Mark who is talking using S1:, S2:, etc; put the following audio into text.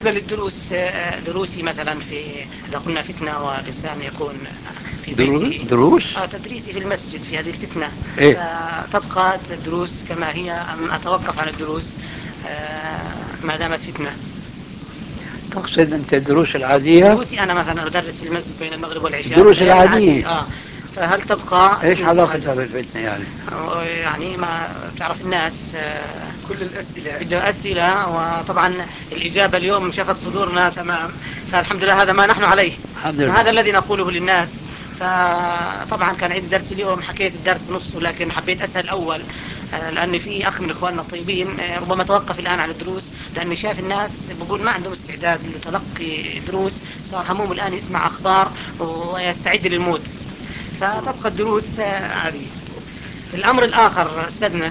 S1: للدروس دروسي مثلا إذا قلنا فتنة والإنسان يكون في بيته
S2: دروس؟
S1: تدريسي في المسجد في هذه الفتنة.
S2: إيه؟
S1: فتبقى الدروس كما هي أم أتوقف عن الدروس ما دامت فتنة؟
S2: تقصد أنت الدروس العادية؟
S1: دروسي أنا مثلا أدرس في المسجد بين المغرب والعشاء،
S2: الدروس العادية.
S1: فهل تبقى
S2: إيش علاقتها بالفتنة يعني؟
S1: يعني ما تعرف الناس
S3: كل الأسئلة
S1: بدها أسئلة، وطبعا الإجابة اليوم شفت صدورنا تمام، فالحمد لله هذا ما نحن عليه،
S2: الحمد لله.
S1: فهذا الذي نقوله للناس. فطبعا كان عندي درس اليوم، حكيت الدرس نصه لكن حبيت أسأل الأول، لأن في أخ من إخواننا الطيبين ربما توقف الآن عن الدروس لأني شايف الناس بقول ما عندهم استعداد لتلقي دروس، صار هموم الآن يسمع أخبار ويستعد للموت، فتبقى الدروس عادية. الأمر الآخر أستاذنا